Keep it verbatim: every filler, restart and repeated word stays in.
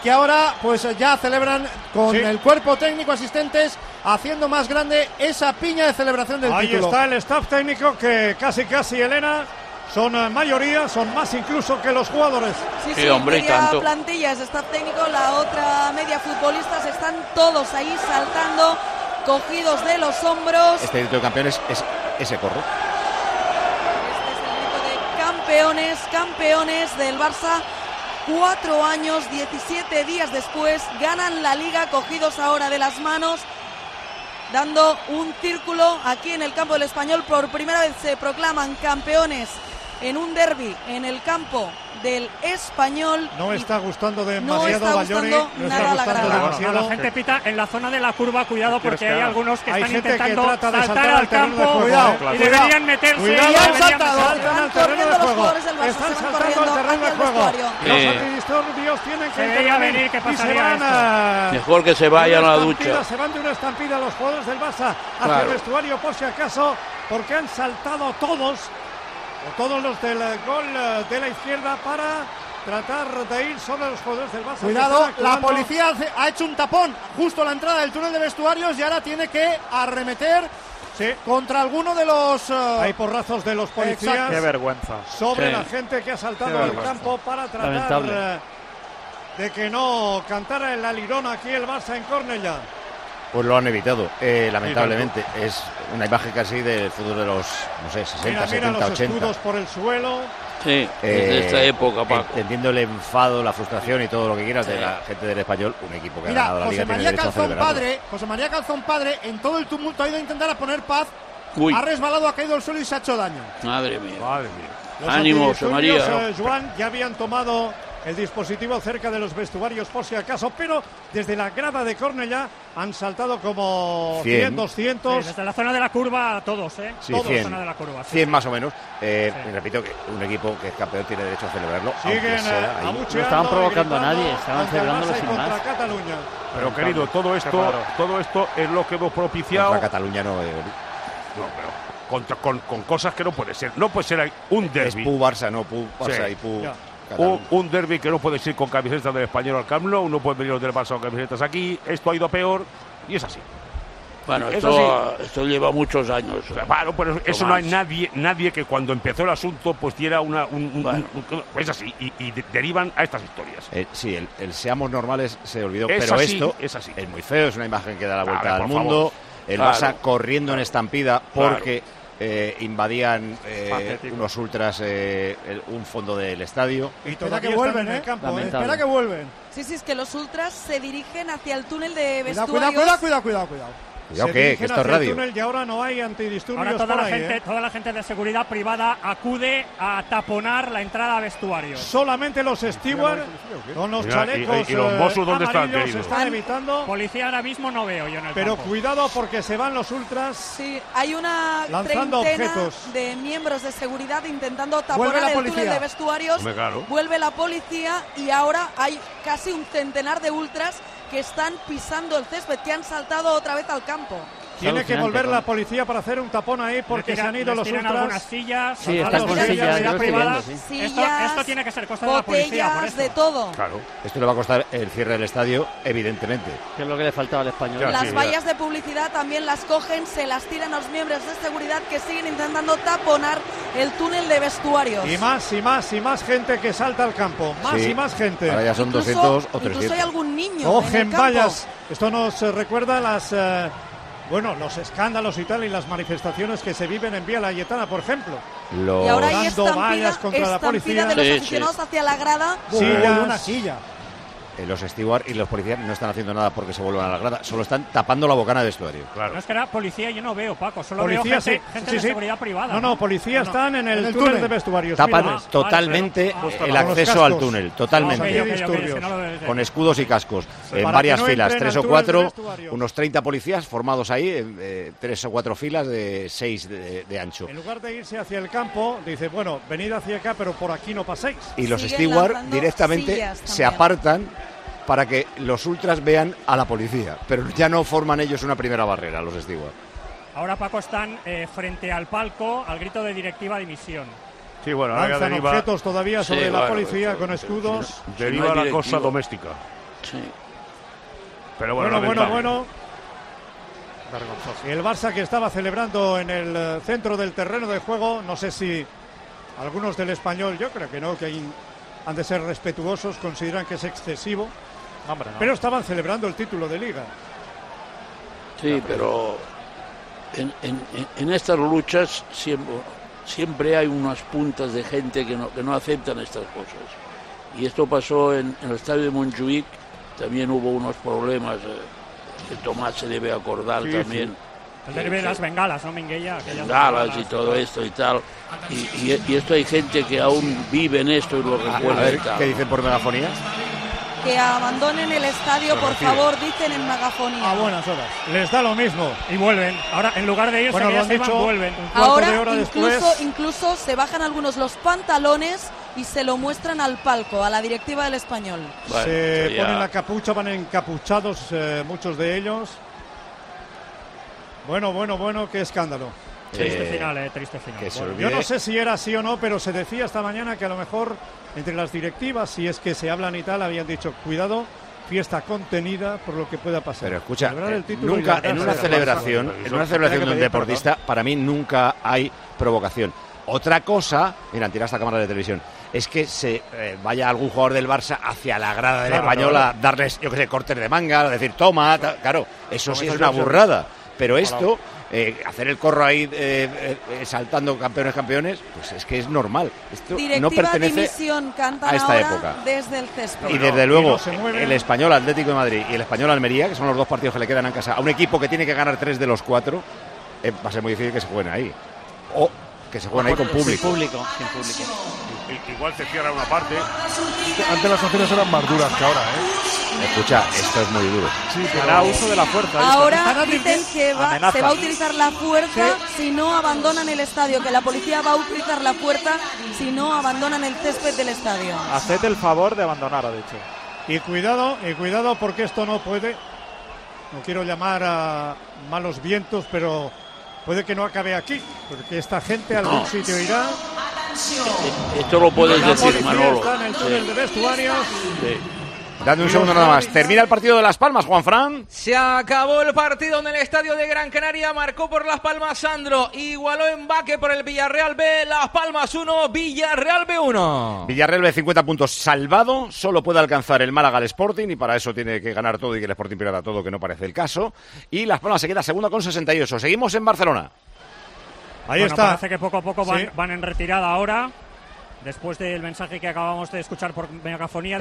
que ahora pues ya celebran con sí. el cuerpo técnico, asistentes, haciendo más grande esa piña de celebración del Ahí título. Ahí está el staff técnico que casi casi, Elena, son mayoría, son más incluso que los jugadores. Sí, sí, sí, hombre, media tanto. Plantilla es staff técnico, la otra media futbolistas, están todos ahí saltando, cogidos de los hombros. Este grito de campeones es ese corro. Este es el grito de campeones, campeones del Barça. Cuatro años, diecisiete días después, ganan la Liga, cogidos ahora de las manos, dando un círculo aquí en el campo del Español. Por primera vez se proclaman campeones en un derbi en el campo del Español. No está gustando demasiado, no está Bayoni, gustando no nada está gustando la demasiado. La gente pita en la zona de la curva, cuidado, porque hay algunos que hay están gente intentando que trata de saltar, saltar al campo, juego, cuidado, y cuidado. deberían meterse. Cuidado, y han deberían saltado, meterse. saltan al terreno de juego. Están saltando al terreno de juego. Los antidisturbios tienen que Se veía intervenir venir que y se pasaría van esto. a... Mejor que se vayan a la ducha. Se van de una estampida los jugadores del Barça hacia Claro. el vestuario por si acaso, porque han saltado todos, o todos los del gol de la izquierda para tratar de ir sobre los jugadores del Barça. Cuidado, la policía hace, ha hecho un tapón justo a la entrada del túnel de vestuarios y ahora tiene que arremeter sí. contra alguno de los... Uh... Hay porrazos de los policías. Exacto. Qué vergüenza. Sobre sí. la gente que ha saltado Qué al vergüenza. campo para tratar Lamentable. uh, de que no cantara el alirón aquí el Barça en Cornellà. Pues lo han evitado, eh, lamentablemente. Es una imagen casi del fútbol de los, no sé, sesenta, Mira, mira setenta, los ochenta. escudos por el suelo. Sí, desde Eh, esta época, Paco. Entendiendo el enfado, la frustración y todo lo que quieras sí. de la gente del Español, un equipo que Mira, ha ganado la José Liga tiene María derecho a Calzón celebrarlo. Padre, José María Calzón Padre, en todo el tumulto ha ido a intentar a poner paz. Uy. Ha resbalado, ha caído al suelo y se ha hecho daño. Madre mía. Madre mía. Los Ánimo, José María. eh, Joan, ya habían tomado el dispositivo cerca de los vestuarios por si acaso, pero desde la grada de Cornellà han saltado como cien, cien, doscientos. Sí, desde la zona de la curva todos, ¿eh? Sí, todos cien, la zona de la curva. Sí, cien sí. más o menos. Eh, Sí. y repito que un equipo que es campeón tiene derecho a celebrarlo. Siguen aunque sea eh, ahí. abucheando No estaban provocando y a nadie, gritando estaban ante el celebrándolo Barça y sin contra más. Cataluña. Pero querido, todo esto, claro. todo esto es lo que hemos propiciado. Contra Cataluña no, eh, No, pero contra, con, con cosas que no puede ser. No puede ser ahí un es derbi. Pu Barça, no Pu Barça Sí. y Pu Ya. Cataluña. Un, un derbi que no puede ser con camisetas del Español al Camp Nou, no pueden venir los del Barça con camisetas aquí. Esto ha ido peor y es así. Bueno, Eso esto, esto lleva muchos años. O sea, bueno, pero eso O no hay más. nadie, nadie que cuando empezó el asunto pues diera una, un, un, Bueno. un- un- es así y, y de- derivan a estas historias. Eh, sí, el, el seamos normales se olvidó, Es pero así, esto es así. es muy feo, es una imagen que da la vuelta A ver, al por mundo. favor. El Claro. Barça corriendo en estampida Claro. porque eh, invadían eh, Patético. unos ultras eh, el- un fondo del estadio. Y Espera todavía que vuelven, están en ¿eh? el campo, ¿eh? Lamentable. Espera que vuelven. Sí, sí, es que los ultras se dirigen hacia el túnel de Cuidado, vestuarios. cuidado, cuidado, cuidado, cuidado. Cuidado Se que, que dirigen esto es hacia el radio. túnel y ahora no hay antidisturbios Ahora toda por la, ahí, gente, ¿eh? toda la gente de seguridad privada acude a taponar la entrada a vestuarios. Solamente los stewards con los Mira, chalecos y- y- y los eh, Mossos, ¿dónde están, amarillos querido? están evitando, Policía ahora mismo no veo yo en el pero campo. cuidado porque se van los ultras. Sí, hay una Lanzando treintena objetos. de miembros de seguridad intentando Vuelve taponar la el policía. túnel de vestuarios. Hombre, claro. Vuelve la policía y ahora hay casi un centenar de ultras que están pisando el césped, que han saltado otra vez al campo. Tiene que alucinante, volver ¿no? la policía para hacer un tapón ahí porque Les se tiran- han ido les los tiran ultras. algunas sillas. Sí, a están los con de sillas, seguridad yo lo estoy privada. viendo, sí. Esto, Sillas, esto tiene que ser cosa de la policía, por botellas, eso. de todo. Claro. Esto le va a costar el cierre del estadio, evidentemente. Que es lo que le faltaba al español. Ya, Las sí, vallas de publicidad también las cogen, se las tiran a los miembros de seguridad que siguen intentando taponar el túnel de vestuarios. Y más y más y más gente que salta al campo. Más Sí. y más gente. Ahora ya son Incluso- doscientos o Incluso trescientos. hay algún niño Cogen en el campo. vallas. Esto nos eh, recuerda las eh, bueno, los escándalos y tal y las manifestaciones que se viven en Vía Layetana, por ejemplo. Los... Y ahora hay Dando estampida, vallas contra la estampida policía. de los Sí, aficionados hacia la grada. Sillas. Uy, una silla. eh, los stewards y los policías no están haciendo nada porque se vuelvan a la grada, solo están tapando la bocana de vestuario. Claro. No es que era policía, yo no veo, Paco, solo Policía, veo gente, sí, gente sí, de sí. seguridad privada. No, no, policía No, no. están en el, En el túnel, túnel. de vestuarios. Tapan Mira. Ah, totalmente vale, pero- el Con los acceso al cascos. túnel, Ah, totalmente. ok, ok, ok, es disturbios. que no lo veo. Con escudos y cascos, en Para varias que no filas, entren tres al o túnel de cuatro, vestuarios. unos treinta policías formados ahí, eh, eh, tres o cuatro filas de seis de, de ancho. En lugar de irse hacia el campo, dice, bueno, venid hacia acá, pero por aquí no paséis. Y los Siguen stewards lanzando directamente sillas se también. apartan para que los ultras vean a la policía, pero ya no forman ellos una primera barrera, los stewards. Ahora, Paco, están eh, frente al palco al grito de directiva dimisión. Sí, bueno, ahora ya Lanzan deriva, objetos todavía Sí, sobre la bueno, policía eso- con escudos. deriva No hay la directivo. cosa doméstica. Sí. Pero bueno, Bueno, bueno, lamentable. bueno. Vergonzoso. El Barça que estaba celebrando en el eh, centro del terreno de juego, no sé si algunos del Español, yo creo que no, que hay- han de ser respetuosos, consideran que es excesivo, Hombre, no. pero estaban celebrando el título de Liga. Sí, pero en, en- en estas luchas siempre, siempre hay unas puntas de gente que no, que no aceptan estas cosas. Y esto pasó en, en el estadio de Montjuic, también hubo unos problemas, eh, que Tomás se debe acordar Sí, también. El derbi de las bengalas, ¿no, Minguella? Aquellas Bengalas y bengalas. todo esto y tal. Y, y- y esto hay gente que aún vive en esto y lo A, a recuerda ver, y tal. ¿qué dicen por megafonía? Que abandonen el estadio, por favor, dicen en megafonía. A buenas horas. Les da lo mismo. Y vuelven. Ahora, en lugar de irse, Bueno, que lo ya han se iban, dicho. vuelven. Un cuarto Ahora de hora incluso, después. incluso se bajan algunos los pantalones y se lo muestran al palco, a la directiva del Español. Bueno, Se eso ya- ponen la capucha, van encapuchados eh, muchos de ellos. Bueno, bueno, bueno, qué escándalo. Triste Eh, final, eh, triste final. que se Bueno, olvide. Yo no sé si era así o no, pero se decía esta mañana que a lo mejor entre las directivas, si es que se hablan y tal, habían dicho, cuidado, fiesta contenida por lo que pueda pasar. Pero escucha, Celebrar el eh, título y nunca la en gran una Barça. celebración, en una celebración de un deportista, para mí nunca hay provocación. Otra cosa, mira, tira esta cámara de televisión, es que se eh, vaya algún jugador del Barça hacia la grada del Claro, Español claro. a darles, yo qué sé, cortes de manga, a decir toma, ta- claro, eso sí es Como una hizo el burrada. Pero esto, eh, hacer el corro ahí eh, eh, saltando campeones, campeones, pues es que es normal. Esto no Directiva pertenece dimisión cantan a esta ahora época. desde el césped. Y desde luego, no se mueven. el Español Atlético de Madrid y el Español Almería, que son los dos partidos que le quedan en casa, a un equipo que tiene que ganar tres de los cuatro, eh, va a ser muy difícil que se jueguen ahí. O que se jueguen ahí con público. público, sin público. I- Igual se cierra una parte. Antes las sanciones eran más duras que ahora, ¿eh? Escucha, esto es muy duro. Sí, Hará uso de la fuerza. ¿viste? Ahora Están dicen que va- amenazan. se va a utilizar la fuerza si no abandonan el estadio, que la policía va a utilizar la fuerza si no abandonan el césped del estadio. Haced el favor de abandonar, ha dicho. Y cuidado, y cuidado porque esto no puede, no quiero llamar a malos vientos, pero puede que no acabe aquí, porque esta gente a algún No. sitio irá. Esto lo puedes La decir, policía Manolo. está en el túnel de vestuarios. Sí. Dame un segundo nada más. Termina el partido de Las Palmas, Juanfran. Se acabó el partido en el estadio de Gran Canaria, marcó por Las Palmas Sandro, igualó en Baque por el Villarreal B, Las Palmas uno, Villarreal B uno. Villarreal de cincuenta puntos salvado, solo puede alcanzar el Málaga al Sporting y para eso tiene que ganar todo y que el Sporting pierda todo, que no parece el caso. Y Las Palmas se queda segunda con sesenta y ocho. Seguimos en Barcelona. Ahí bueno, está. parece que poco a poco van, Sí. van en retirada ahora, después del mensaje que acabamos de escuchar por megafonía.